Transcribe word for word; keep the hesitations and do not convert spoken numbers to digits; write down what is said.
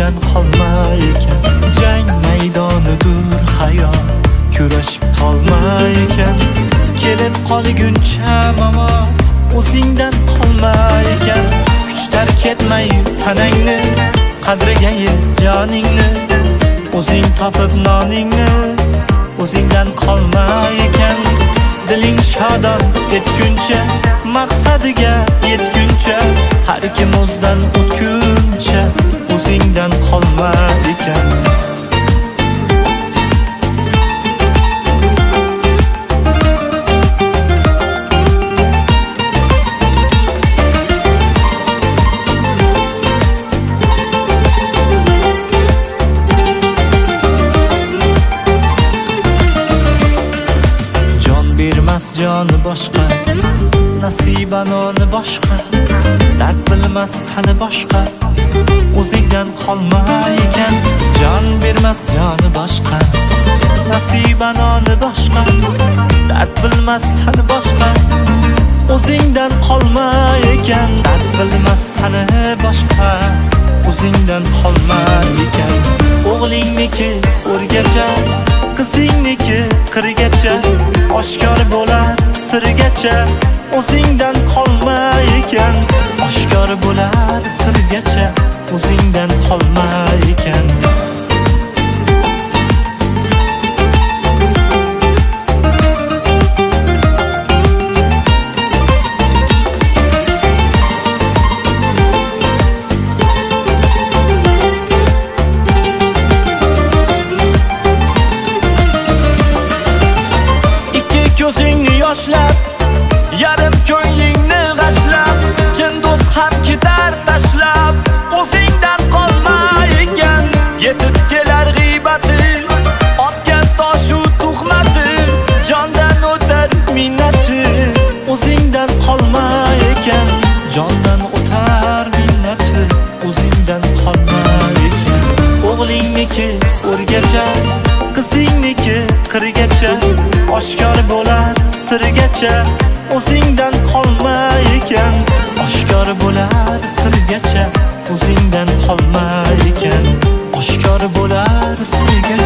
o'zingdan qolmay ekan. Jang maydonidir hayot, kurashib qolmay ekan. Kelib qolguncha mamot o'zingdan qolmay ekan. Kuch tark etmay tanangni, qadriga yet joningni. O'zing topib noningni, o'zingdan qolmay ekan. Diling shodon etguncha, maqsadiga yetguncha, har kim o'zdan o'tguncha, o'zingdan qolmay ekan. Joni boshqa, nasiban oni boshqa, dard bilmas tani boshqa, o'zingdan qolmay ekan. Jon bermas joni boshqa, nasiban oni boshqa, dard bilmas tani boshqa, o'zingdan qolmay ekan. Dard bilmas tani boshqa, o'zingdan qolmay ekan. O'g'lingniki o'rgacha, qizingniki qirgacha, oshkor bo'lar sirgacha, o'zingdan qolmay ekan. Oshkor bo'lar sirgacha, o'zingdan qolmay ekan. Yoshlab, yarim ko'nglingni g'ashlab, chin do'st ham ketar tashlab, o'zingdan qolmay ekan. Yetib kelar g'ibati, otgan toshu tuhmati, jondan o'tar minnati, o'zingdan qolmay ekan. Jondan o'tar minnati, o'zingdan qolmay ekan. O'g'lingniki o'rgacha, qizingniki qirgacha, oshkor bo'lar sirgacha, o'zingdan qolmay ekan. Oshkor bo'lar sirgacha, o'zingdan qolmay ekan. Oshkor bo'lar sirgacha.